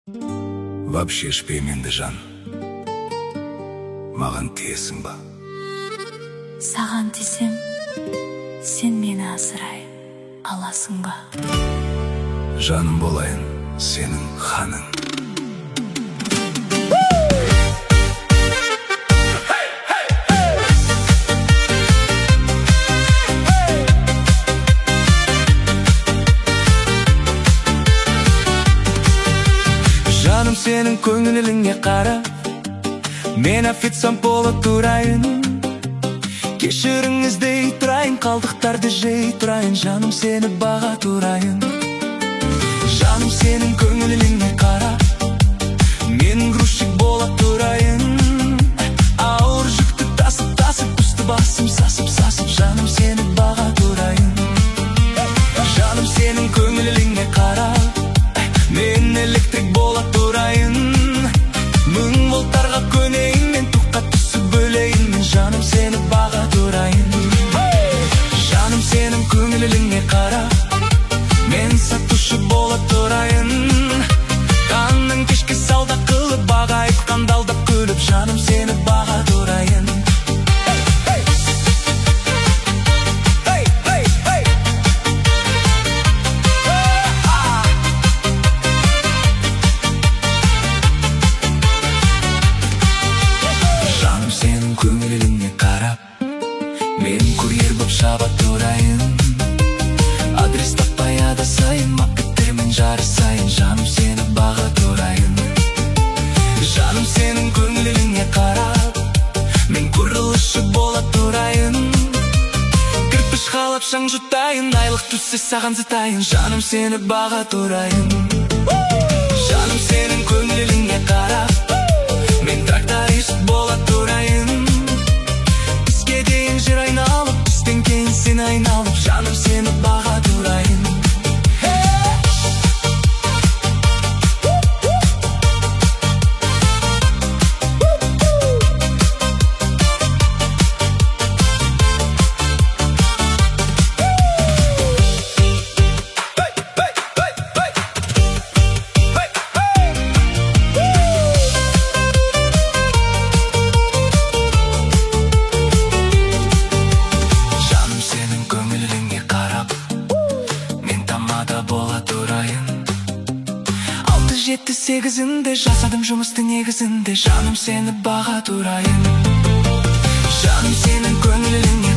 Вообще ішпейм енді жан, маған тиесің ба? Саған тисем, сен мені асырай аласың ба? Жаным болайын, сенің ханың. Жаным сенің көңіліңе қара, мен официант бола тұрайын. Кешіріңіз дей тұрайын, қалдықтарды жей тұрайын. Жаным сені баға тұрайын. Жаным сенің көңіліңе қара, мен грузчик бола тұрайын. Ауыр жүкті тасып, үсті басым сасып. Жаным сені баға тұрайын. Жаным сенің көңіліңе қара, мен электрик бола тұрайын. Мың волттарға көнейін, мен тұққа түсіп бөлейін. Мен жаным сені баға тұрайын. Жаным сенің көңіліңе қара, мен сатушы бола тұрайын. Таңның кешке сауда қылып, баға айтқанды алдап күліп, жаным сені баға тұрайын. Жаным сенің көңіліңе қарап, мен курьер боп шаба тұрайын. Адрес таппай адасайын, мақкеттермен жарысайын. Жаным сені баға тұрайын. Жаным сенің көңіліңе қарап, мен құрылысшы бола тұрайын. Кірпіш қалап шаң жұтайын, айлық түссе саған зытайын. Жаным сені баға тұрайын. Жаным сенің көңіліңе қарап, мен тракторист бола тұрайын. Іске дейін жер айналып, істен кейін сен айналып. Жаным сені баға тұрайын. Жетті сегізінде жасадым жұмысты негізінде. Жаным сені баға тұрайын. Жаным сенің көңіліңе